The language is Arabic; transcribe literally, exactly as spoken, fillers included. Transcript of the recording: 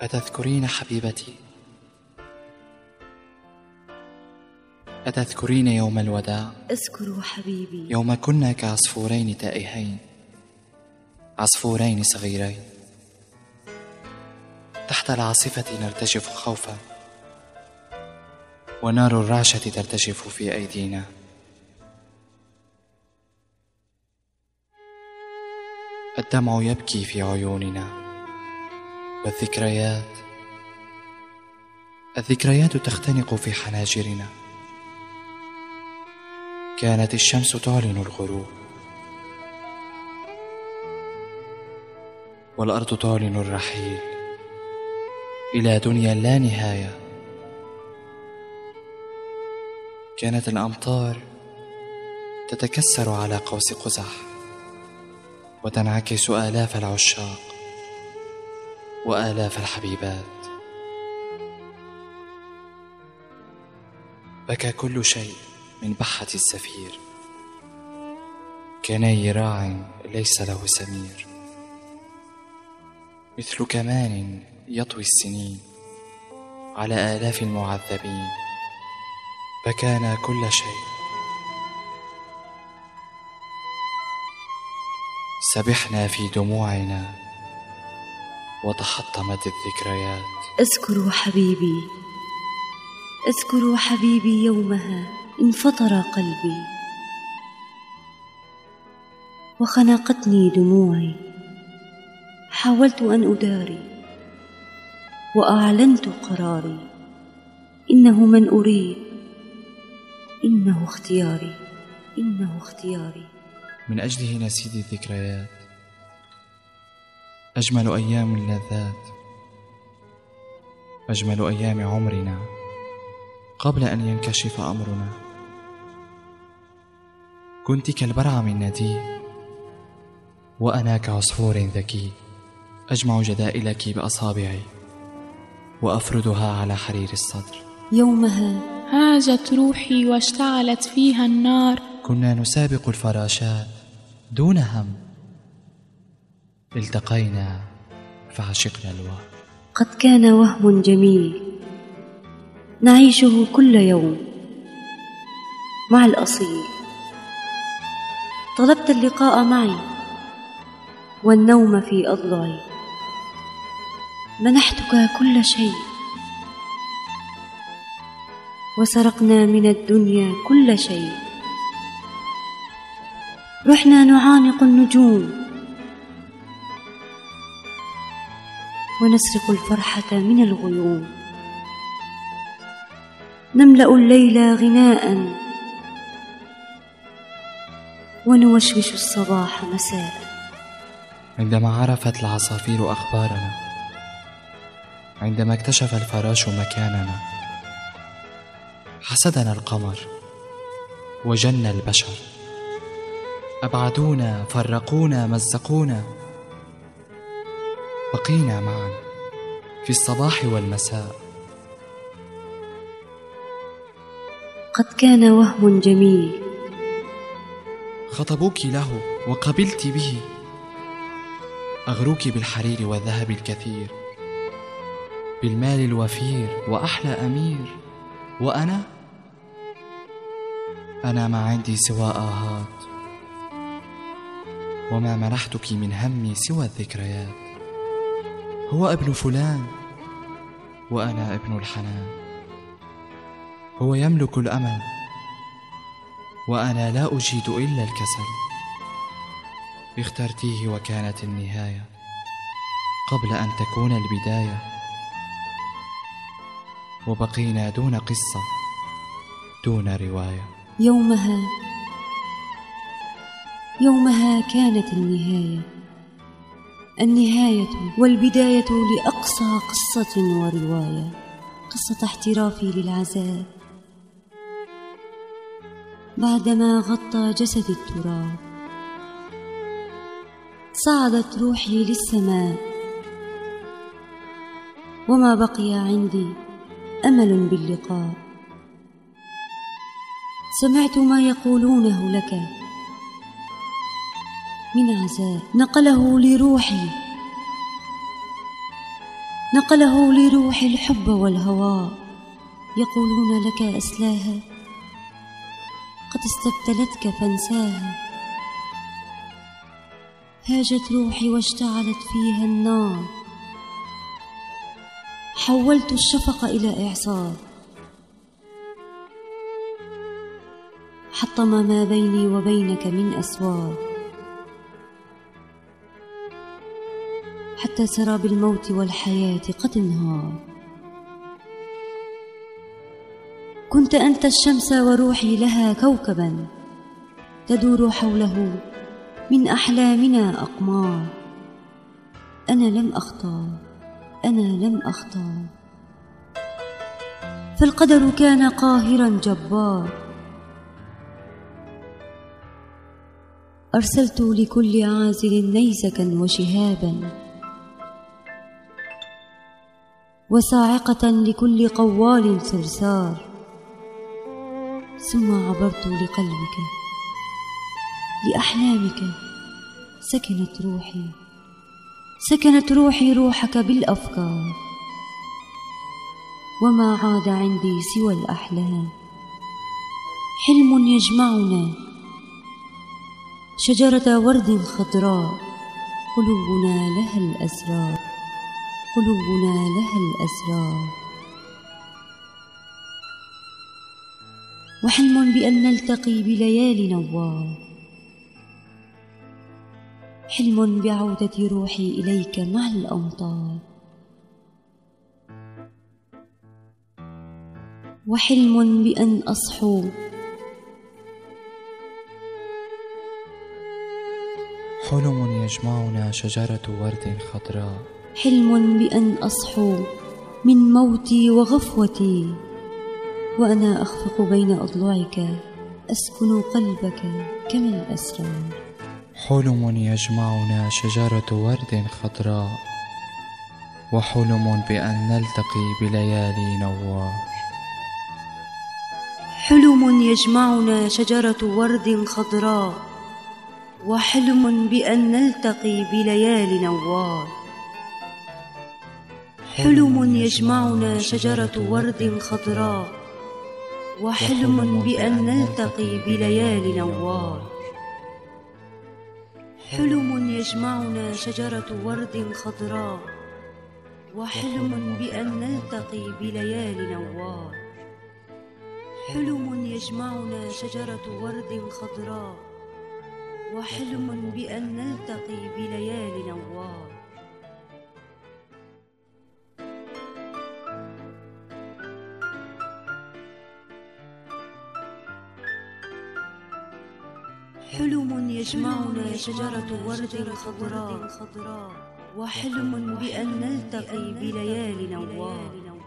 أتذكرين حبيبتي؟ أتذكرين يوم الوداع؟ أذكر حبيبي. يوم كنا كعصفورين تائهين، عصفورين صغيرين، تحت العاصفة نرتجف خوفا، ونار الرعشة ترتجف في أيدينا. الدمع يبكي في عيوننا، والذكريات الذكريات تختنق في حناجرنا. كانت الشمس تعلن الغروب، والأرض تعلن الرحيل إلى دنيا لا نهاية. كانت الأمطار تتكسر على قوس قزح، وتنعكس آلاف العشاق وآلاف الحبيبات. بكى كل شيء من بحة الزفير، كناي راع ليس له سمير، مثل كمان يطوي السنين على آلاف المعذبين. بكانا كل شيء، سبحنا في دموعنا وتحطمت الذكريات. أذكر حبيبي، أذكر حبيبي يومها انفطر قلبي، وخنقتني دموعي. حاولت أن أداري، وأعلنت قراري. إنه من أريد، إنه اختياري، إنه اختياري. من أجله نسيت الذكريات، أجمل أيام اللذات، أجمل أيام عمرنا قبل أن ينكشف أمرنا. كنت كالبرعم الندي، وأنا كعصفور ذكي، أجمع جدائلك بأصابعي وأفردها على حرير الصدر. يومها هاجت روحي واشتعلت فيها النار. كنا نسابق الفراشات دون هم، التقينا فعشقنا الوهم. قد كان وهم جميل نعيشه كل يوم مع الأصيل. طلبت اللقاء معي والنوم في أضلعي. منحتك كل شيء، وسرقنا من الدنيا كل شيء. رحنا نعانق النجوم ونسرق الفرحة من الغيوم. نملأ الليل غناء ونوشوش الصباح مساء. عندما عرفت العصافير أخبارنا، عندما اكتشف الفراش مكاننا، حسدنا القمر وجن البشر. أبعدونا، فرقونا، مزقونا. بقينا معا في الصباح والمساء. قد كان وهم جميل خطبوك له وقبلت به، أغروك بالحرير والذهب الكثير، بالمال الوفير وأحلى أمير. وأنا أنا ما عندي سوى آهات، وما منحتك من همي سوى الذكريات. هو ابن فلان وأنا ابن الحنان، هو يملك الأمل وأنا لا أجيد إلا الكسل. اخترتيه وكانت النهاية قبل أن تكون البداية، وبقينا دون قصة، دون رواية. يومها يومها كانت النهاية، النهاية والبداية لأقصى قصة ورواية. قصة احترافي للعذاب بعدما غطى جسدي التراب. صعدت روحي للسماء، وما بقي عندي أمل باللقاء. سمعت ما يقولونه لك من عزاء، نقله لروحي نقله لروح الحب والهوى، يقولون لك أسلاها قد استبتلتك فانساها. هاجت روحي واشتعلت فيها النار، حولت الشفق إلى إعصار، حطم ما بيني وبينك من أسوار، حتى سراب الموت والحياة قد انهار. كنت أنت الشمس وروحي لها كوكبا، تدور حوله من أحلامنا أقمار. أنا لم أختار، أنا لم أختار، فالقدر كان قاهرا جبار. أرسلت لكل عازل نيزكا وشهابا، وصاعقة لكل قوال صرصار. ثم عبرت لقلبك، لأحلامك سكنت روحي، سكنت روحي روحك بالأفكار. وما عاد عندي سوى الأحلام، حلم يجمعنا شجرة ورد خضراء. قلوبنا لها الأسرار، قلوبنا لها الأسرار. وحلم بأن نلتقي بليالي نوار، حلم بعودة روحي إليك مع الأمطار. وحلم بأن أصحو حلم يجمعنا شجرة ورد خضراء، حلم بأن أصحو من موتي وغفوتي، وأنا أخفق بين أضلعك أسكن قلبك كما الأسرار. حلم يجمعنا شجرة ورد خضراء، وحلم بأن نلتقي بليالي نوار. حلم يجمعنا شجرة ورد خضراء، وحلم بأن نلتقي بليالي نوار. حلم يجمعنا شجرة ورد خضراء، وحلم بأن نلتقي بليالي نوار. حلم يجمعنا شجرة ورد خضراء، وحلم بأن نلتقي بليالي نوار. حلم يجمعنا شجرة ورد خضراء، وحلم بأن نلتقي بليالي نوار. حلم يجمعنا شجرة ورد خضراء، وحلم بأن نلتقي بليالي نوار.